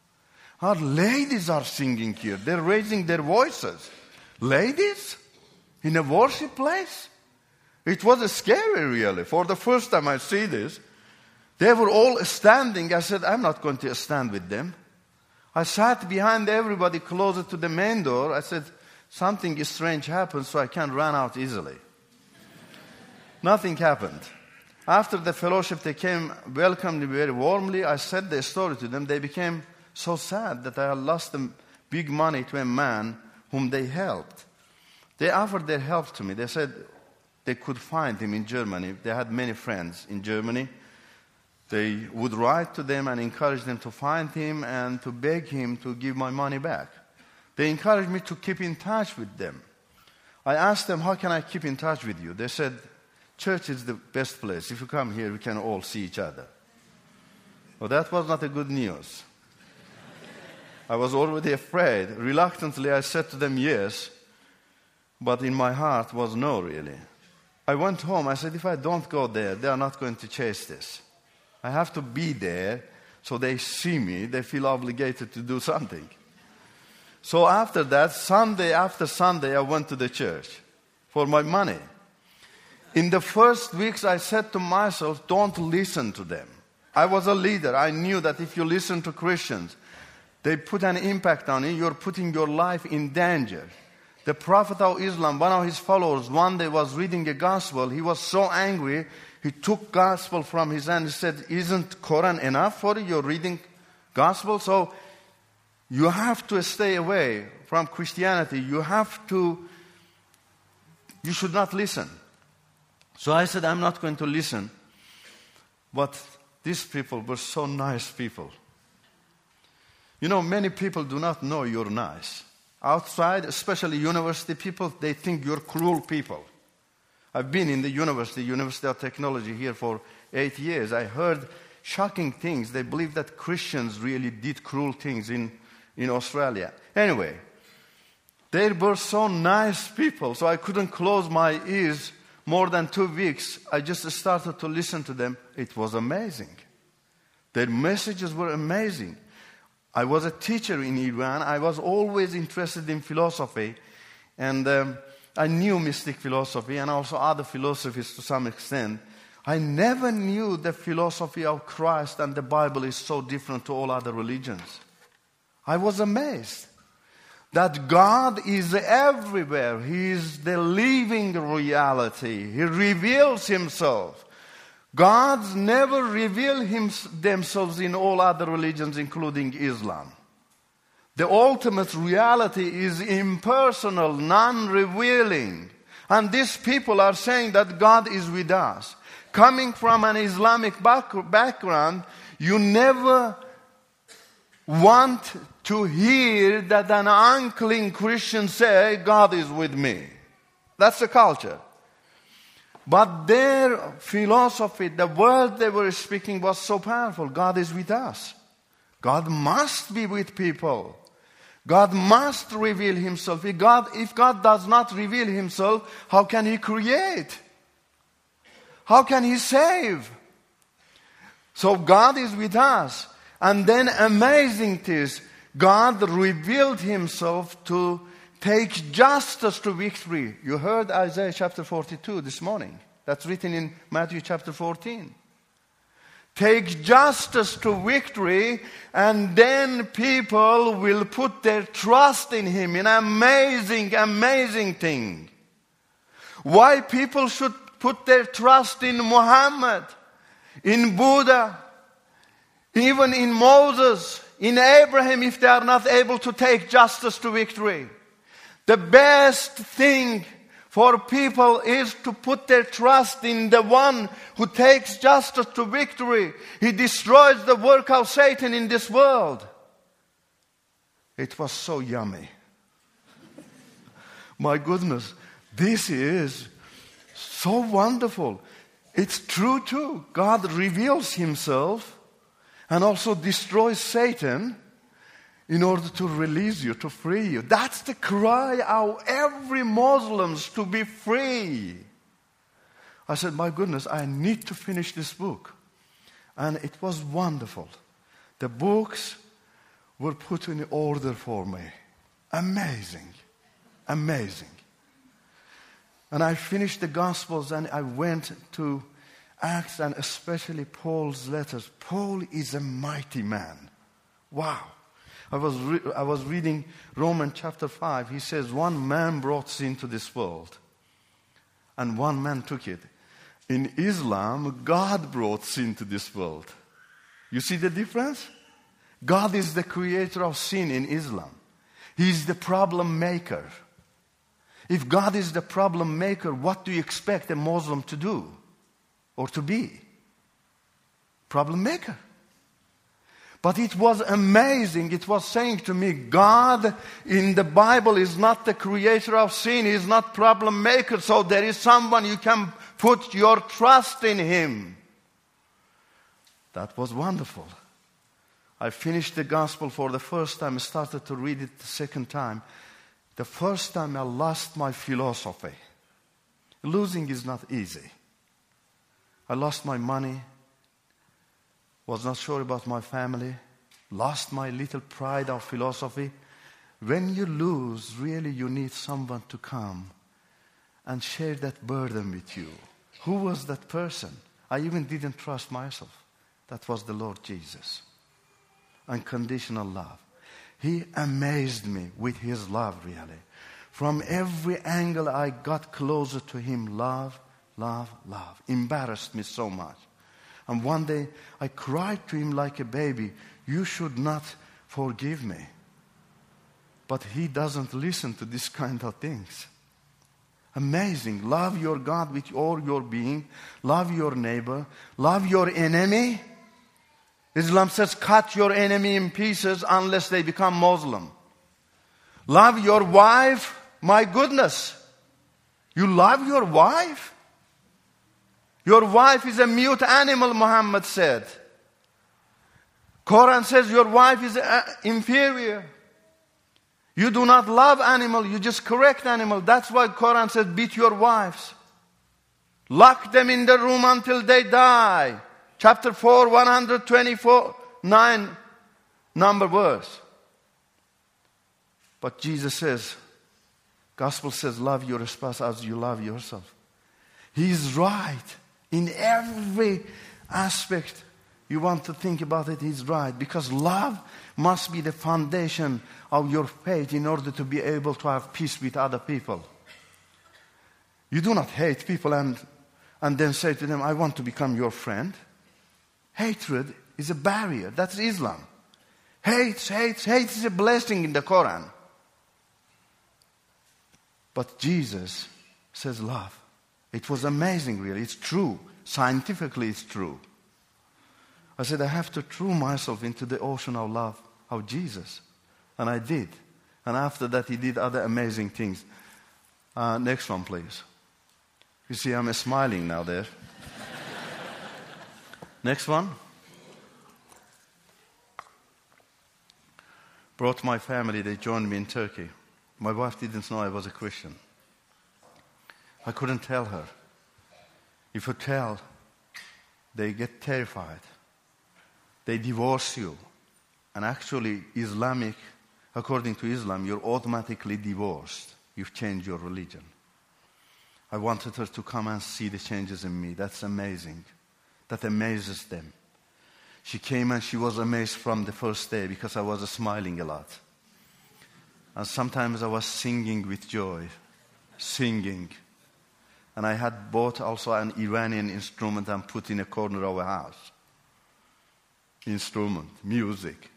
Our ladies are singing here. They're raising their voices. Ladies? In a worship place? It was scary, really. For the first time I see this. They were all standing. I said, I'm not going to stand with them. I sat behind everybody closer to the main door. I said, something strange happened, so I can't run out easily. Nothing happened. After the fellowship, they came, welcomed me very warmly. I said the story to them. They became so sad that I had lost them big money to a man whom they helped. They offered their help to me. They said they could find him in Germany. They had many friends in Germany. They would write to them and encourage them to find him and to beg him to give my money back. They encouraged me to keep in touch with them. I asked them, how can I keep in touch with you? They said, church is the best place. If you come here, we can all see each other. Well, that was not a good news. I was already afraid. Reluctantly, I said to them, yes, but in my heart was no, really. I went home. I said, if I don't go there, they are not going to chase this. I have to be there so they see me. They feel obligated to do something. So after that, Sunday after Sunday, I went to the church for my money. In the first weeks, I said to myself, don't listen to them. I was a leader. I knew that if you listen to Christians, they put an impact on you. You're putting your life in danger. The Prophet of Islam, one of his followers, one day was reading a gospel. He was so angry, he took gospel from his hand. He said, isn't Quran enough for you? You're reading gospel? So you have to stay away from Christianity. You should not listen. So I said, I'm not going to listen. But these people were so nice people. You know, many people do not know you're nice. Outside, especially university people, they think you're cruel people. I've been in the University of Technology here for 8 years. I heard shocking things. They believe that Christians really did cruel things in Australia. Anyway, they were so nice people, so I couldn't close my ears more than 2 weeks. I just started to listen to them. It was amazing. Their messages were amazing. I was a teacher in Iran. I was always interested in philosophy. And I knew mystic philosophy and also other philosophies to some extent. I never knew the philosophy of Christ and the Bible is so different to all other religions. I was amazed that God is everywhere. He is the living reality. He reveals himself. Gods never reveal themselves in all other religions, including Islam. The ultimate reality is impersonal, non-revealing. And these people are saying that God is with us. Coming from an Islamic background, you never want to hear that an unclean Christian say, God is with me. That's the culture. But their philosophy, the word they were speaking was so powerful. God is with us. God must be with people. God must reveal himself. If God does not reveal himself, how can he create? How can he save? So God is with us. And then amazing things, God revealed himself to take justice to victory. You heard Isaiah chapter 42 this morning. That's written in Matthew chapter 14. Take justice to victory, and then people will put their trust in him. An amazing, amazing thing. Why people should put their trust in Muhammad, in Buddha, even in Moses, in Abraham, if they are not able to take justice to victory. The best thing for people is to put their trust in the one who takes justice to victory. He destroys the work of Satan in this world. It was so yummy. My goodness, this is so wonderful. It's true too. God reveals himself and also destroys Satan in order to release you, to free you. That's the cry of every Muslim, to be free. I said, my goodness, I need to finish this book. And it was wonderful. The books were put in order for me. Amazing. Amazing. And I finished the Gospels and I went to Acts and especially Paul's letters. Paul is a mighty man. Wow. I was reading Romans chapter 5. He says, one man brought sin to this world and one man took it. In Islam, God brought sin to this world. You see the difference? God is the creator of sin in Islam. He is the problem maker. If God is the problem maker, what do you expect a Muslim to do or to be? Problem maker. But it was amazing. It was saying to me, God in the Bible is not the creator of sin. He is not problem maker. So there is someone you can put your trust in him. That was wonderful. I finished the gospel for the first time. I started to read it the second time. The first time I lost my philosophy. Losing is not easy. I lost my money. Was not sure about my family. Lost my little pride of philosophy. When you lose, really you need someone to come and share that burden with you. Who was that person? I even didn't trust myself. That was the Lord Jesus. Unconditional love. He amazed me with his love, really. From every angle I got closer to him. Love, love, love. Embarrassed me so much. And one day I cried to him like a baby, you should not forgive me. But he doesn't listen to this kind of things. Amazing. Love your God with all your being. Love your neighbor. Love your enemy. Islam says cut your enemy in pieces unless they become Muslim. Love your wife. My goodness. You love your wife? Your wife is a mute animal, Muhammad said. Quran says your wife is inferior. You do not love animal, you just correct animal. That's why Quran says beat your wives. Lock them in the room until they die. Chapter 4, 124, number verse. But Jesus says, Gospel says, love your spouse as you love yourself. He is right. In every aspect you want to think about it, he's right. Because love must be the foundation of your faith in order to be able to have peace with other people. You do not hate people and then say to them, I want to become your friend. Hatred is a barrier. That's Islam. Hate is a blessing in the Quran. But Jesus says love. It was amazing, really. It's true. Scientifically, it's true. I said, I have to throw myself into the ocean of love of Jesus. And I did. And after that, he did other amazing things. Next one, please. You see, I'm smiling now there. Next one. Brought my family. They joined me in Turkey. My wife didn't know I was a Christian. I couldn't tell her. If you tell, they get terrified. They divorce you. And actually, according to Islam, you're automatically divorced. You've changed your religion. I wanted her to come and see the changes in me. That's amazing. That amazes them. She came and she was amazed from the first day because I was smiling a lot. And sometimes I was singing with joy. Singing. And I had bought also an Iranian instrument and put in a corner of a house. Instrument, music.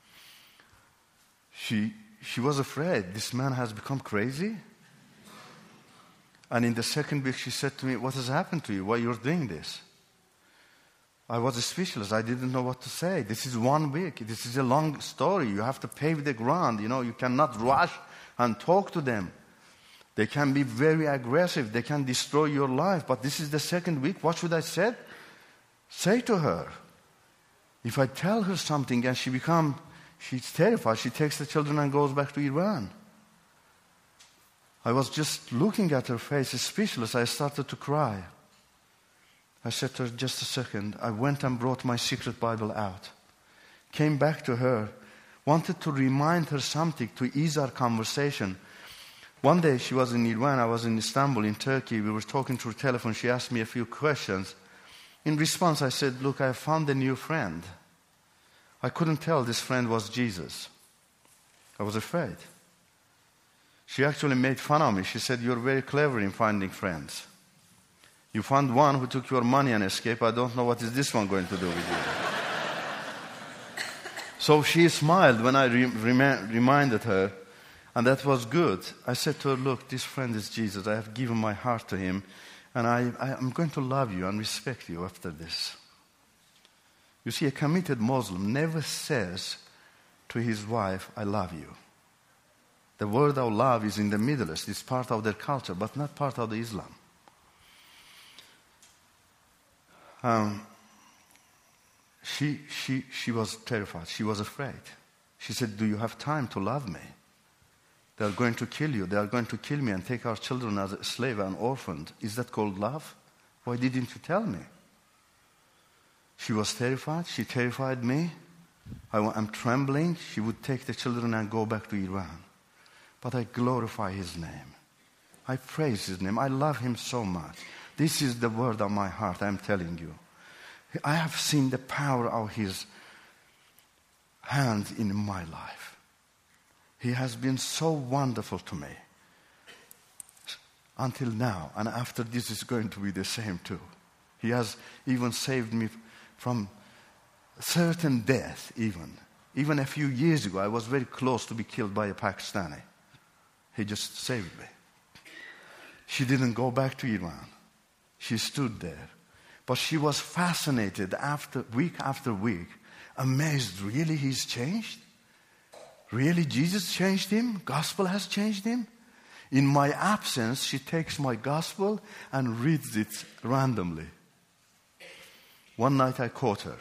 She was afraid. This man has become crazy. And in the second week she said to me, what has happened to you? Why you're doing this? I was speechless. I didn't know what to say. This is 1 week. This is a long story. You have to pave the ground. You cannot rush and talk to them. They can be very aggressive. They can destroy your life. But this is the second week. What should I say to her? If I tell her something and she's terrified, she takes the children and goes back to Iran. I was just looking at her face, speechless. I started to cry. I said to her, just a second. I went and brought my secret Bible out. Came back to her. Wanted to remind her something to ease our conversation. One day she was in Iran, I was in Istanbul, in Turkey. We were talking through telephone. She asked me a few questions. In response, I said, look, I found a new friend. I couldn't tell this friend was Jesus. I was afraid. She actually made fun of me. She said, you're very clever in finding friends. You found one who took your money and escaped. I don't know what is this one going to do with you. So she smiled when I reminded her, and that was good. I said to her, look, this friend is Jesus. I have given my heart to him, and I'm going to love you and respect you after this. You see, a committed Muslim never says to his wife, I love you. The word of love is in the Middle East. It's part of their culture, but not part of the Islam. She was terrified. She was afraid. She said, do you have time to love me? They are going to kill you. They are going to kill me and take our children as a slave and orphaned. Is that called love? Why didn't you tell me? She was terrified. She terrified me. I'm trembling. She would take the children and go back to Iran. But I glorify his name. I praise his name. I love him so much. This is the word of my heart, I'm telling you. I have seen the power of his hand in my life. He has been so wonderful to me. Until now, and after this is going to be the same too. He has even saved me from certain death even. Even a few years ago, I was very close to be killed by a Pakistani. He just saved me. She didn't go back to Iran. She stood there. But she was fascinated after week, amazed. Really, he's changed? Really, Jesus changed him? Gospel has changed him? In my absence, she takes my gospel and reads it randomly. One night I caught her.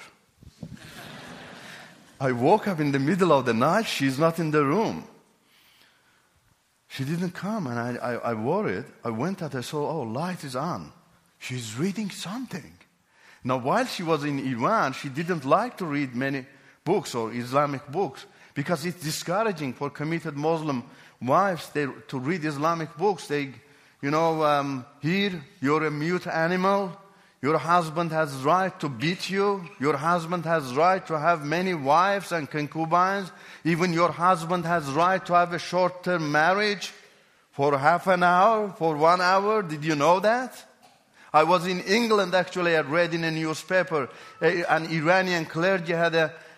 I woke up in the middle of the night. She's not in the room. She didn't come, and I worried. I went at her, saw, light is on. She's reading something. Now, while she was in Iran, she didn't like to read many books or Islamic books because it's discouraging for committed Muslim wives to read Islamic books. Here, you're a mute animal. Your husband has right to beat you. Your husband has right to have many wives and concubines. Even your husband has right to have a short-term marriage for half an hour, for 1 hour. Did you know that? I was in England, actually. I read in a newspaper, an Iranian clergy had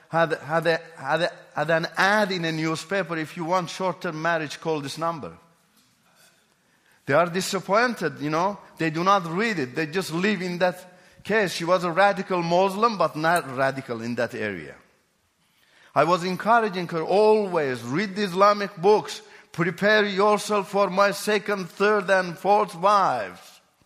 an ad in a newspaper. If you want short-term marriage, call this number. They are disappointed, They do not read it. They just live in that case. She was a radical Muslim, but not radical in that area. I was encouraging her always, read the Islamic books. Prepare yourself for my second, third, and fourth wives.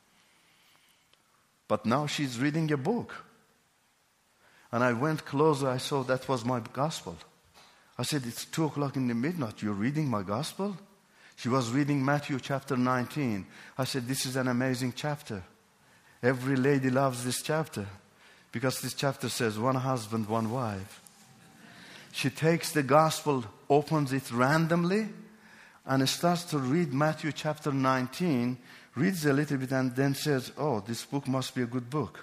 But now she's reading a book. And I went closer. I saw that was my gospel. I said, it's 2:00 in the midnight. You're reading my gospel? She was reading Matthew chapter 19. I said, this is an amazing chapter. Every lady loves this chapter because this chapter says one husband, one wife. She takes the gospel, opens it randomly, and starts to read Matthew chapter 19, reads a little bit, and then says, this book must be a good book.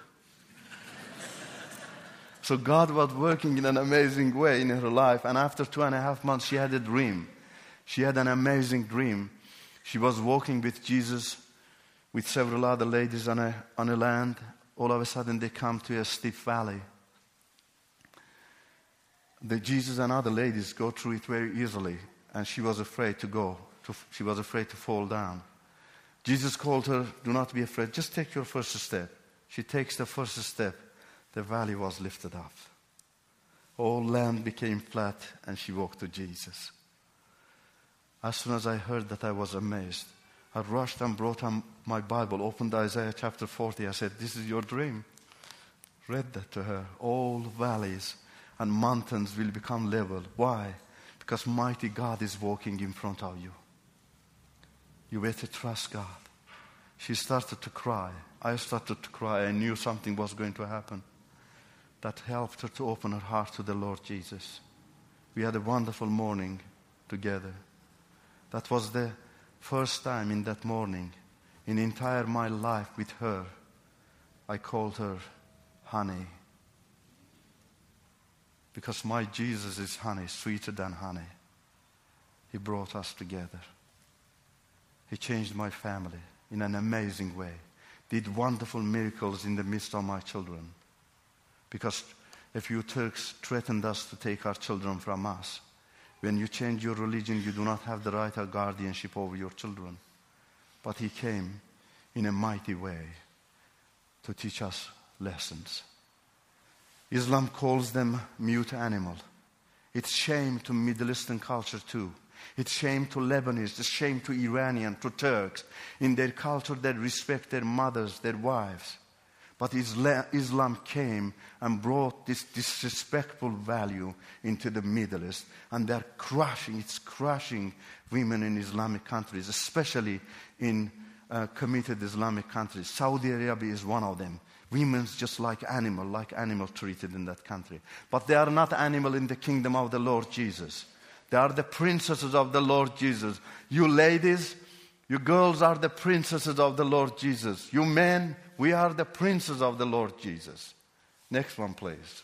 So God was working in an amazing way in her life, and after 2.5 months, she had a dream. She had an amazing dream. She was walking with Jesus, with several other ladies on a land. All of a sudden, they come to a steep valley. Jesus and other ladies go through it very easily, and she was afraid to go. She was afraid to fall down. Jesus called her, do not be afraid, just take your first step. She takes the first step. The valley was lifted up. All land became flat, and she walked to Jesus. As soon as I heard that, I was amazed. I rushed and brought my Bible, opened Isaiah chapter 40. I said, this is your dream. Read that to her. All valleys and mountains will become level. Why? Because mighty God is walking in front of you. You better trust God. She started to cry. I started to cry. I knew something was going to happen. That helped her to open her heart to the Lord Jesus. We had a wonderful morning together. That was the First time in that morning, in entire my life with her, I called her honey. Because my Jesus is honey, sweeter than honey. He brought us together. He changed my family in an amazing way. Did wonderful miracles in the midst of my children. Because if you Turks threatened us to take our children from us, when you change your religion, you do not have the right of guardianship over your children. But He came in a mighty way to teach us lessons. Islam calls them mute animal. It's shame to Middle Eastern culture too. It's shame to Lebanese, it's shame to Iranian, to Turks. In their culture, they respect their mothers, their wives. But Islam came and brought this disrespectful value into the Middle East. And it's crushing women in Islamic countries, especially in committed Islamic countries. Saudi Arabia is one of them. Women's just like animal treated in that country. But they are not animal in the kingdom of the Lord Jesus. They are the princesses of the Lord Jesus. You ladies, you girls are the princesses of the Lord Jesus. You men, we are the princes of the Lord Jesus. Next one, please.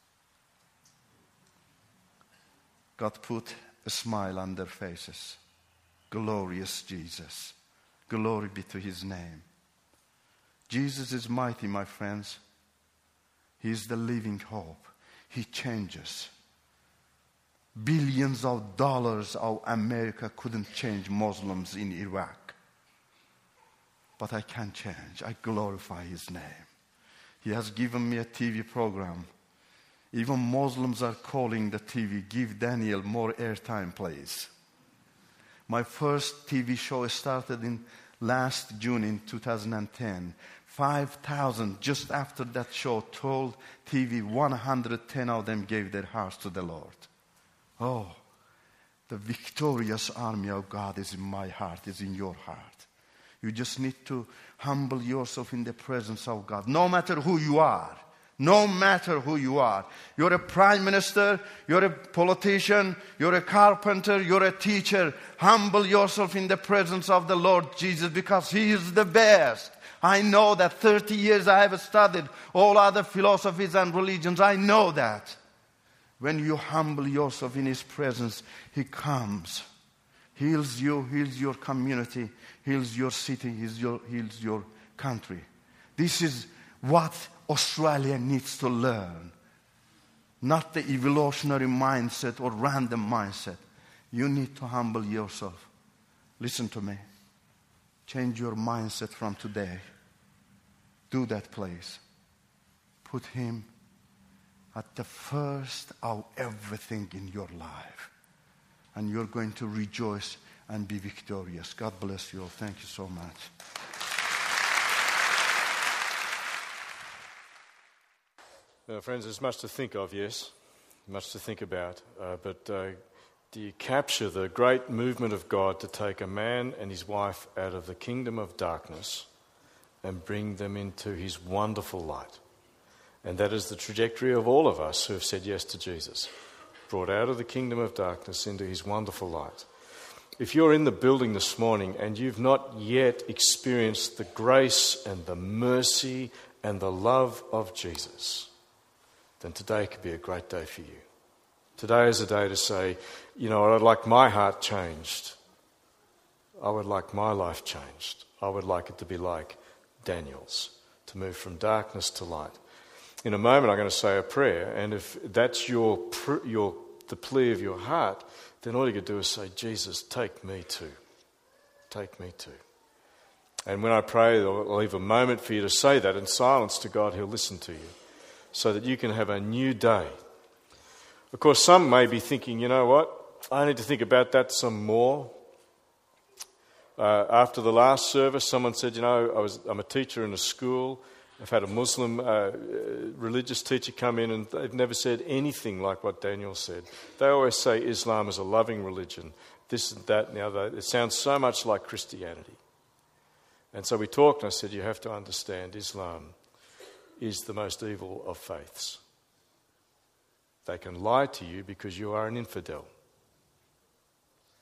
God put a smile on their faces. Glorious Jesus. Glory be to His name. Jesus is mighty, my friends. He is the living hope. He changes. Billions of dollars of America couldn't change Muslims in Iraq. But I can change. I glorify His name. He has given me a TV program. Even Muslims are calling the TV, give Daniel more airtime, please. My first TV show started in last June in 2010. 5,000 just after that show told TV, 110 of them gave their hearts to the Lord. Oh, the victorious army of God is in my heart, is in your heart. You just need to humble yourself in the presence of God. No matter who you are. No matter who you are. You're a prime minister, you're a politician, you're a carpenter, you're a teacher. Humble yourself in the presence of the Lord Jesus because He is the best. I know that 30 years I have studied all other philosophies and religions. I know that. When you humble yourself in His presence, He comes. Heals you, heals your community, heals your city, heals your country. This is what Australia needs to learn. Not the evolutionary mindset or random mindset. You need to humble yourself. Listen to me. Change your mindset from today. Do that, please. Put Him at the first of everything in your life. And you're going to rejoice and be victorious. God bless you all. Thank you so much. Friends, there's much to think of, yes. Much to think about. But do you capture the great movement of God to take a man and his wife out of the kingdom of darkness and bring them into His wonderful light? And that is the trajectory of all of us who have said yes to Jesus. Brought out of the kingdom of darkness into His wonderful light. If you're in the building this morning and you've not yet experienced the grace and the mercy and the love of Jesus, then today could be a great day for you. Today is a day to say, you know, I'd like my heart changed. I would like my life changed. I would like it to be like Daniel's, to move from darkness to light. In a moment, I'm going to say a prayer, and if that's the plea of your heart, then all you can do is say, Jesus, take me too. Take me too. And when I pray, I'll leave a moment for you to say that in silence to God. He'll listen to you so that you can have a new day. Of course, some may be thinking, you know what, I need to think about that some more. After the last service, someone said, you know, I'm a teacher in a school. I've had a Muslim religious teacher come in and they've never said anything like what Daniel said. They always say Islam is a loving religion, this and that and the other. It sounds so much like Christianity. And so we talked and I said, you have to understand Islam is the most evil of faiths. They can lie to you because you are an infidel.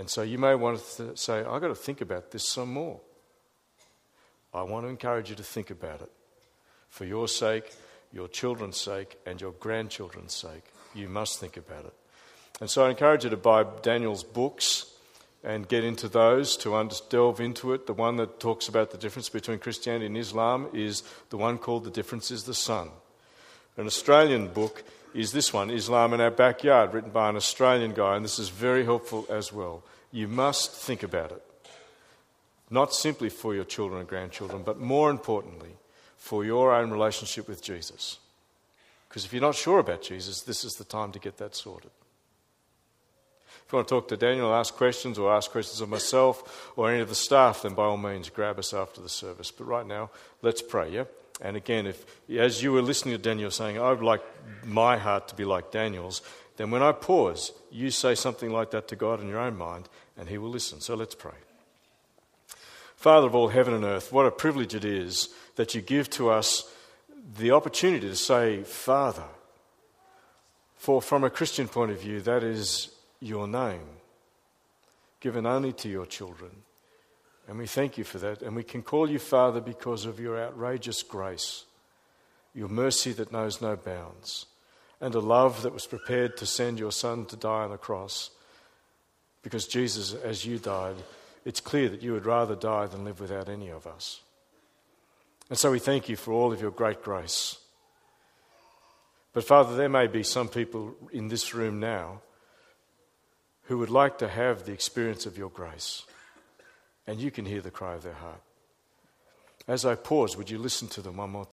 And so you may want to say, I've got to think about this some more. I want to encourage you to think about it. For your sake, your children's sake, and your grandchildren's sake, you must think about it. And so I encourage you to buy Daniel's books and get into those, to delve into it. The one that talks about the difference between Christianity and Islam is the one called The Difference is the Sun. An Australian book is this one, Islam in Our Backyard, written by an Australian guy, and this is very helpful as well. You must think about it. Not simply for your children and grandchildren, but more importantly, for your own relationship with Jesus. Because if you're not sure about Jesus, this is the time to get that sorted. If you want to talk to Daniel, ask questions of myself or any of the staff, then by all means grab us after the service. But right now, let's pray, yeah? And again, if as you were listening to Daniel saying, I would like my heart to be like Daniel's, then when I pause, you say something like that to God in your own mind, and he will listen. So let's pray. Father of all heaven and earth, what a privilege it is that you give to us the opportunity to say, Father. For from a Christian point of view, that is your name, given only to your children. And we thank you for that. And we can call you Father because of your outrageous grace, your mercy that knows no bounds, and a love that was prepared to send your Son to die on a cross. Because Jesus, as you died, it's clear that you would rather die than live without any of us. And so we thank you for all of your great grace. But Father, there may be some people in this room now who would like to have the experience of your grace. And you can hear the cry of their heart. As I pause, would you listen to them one more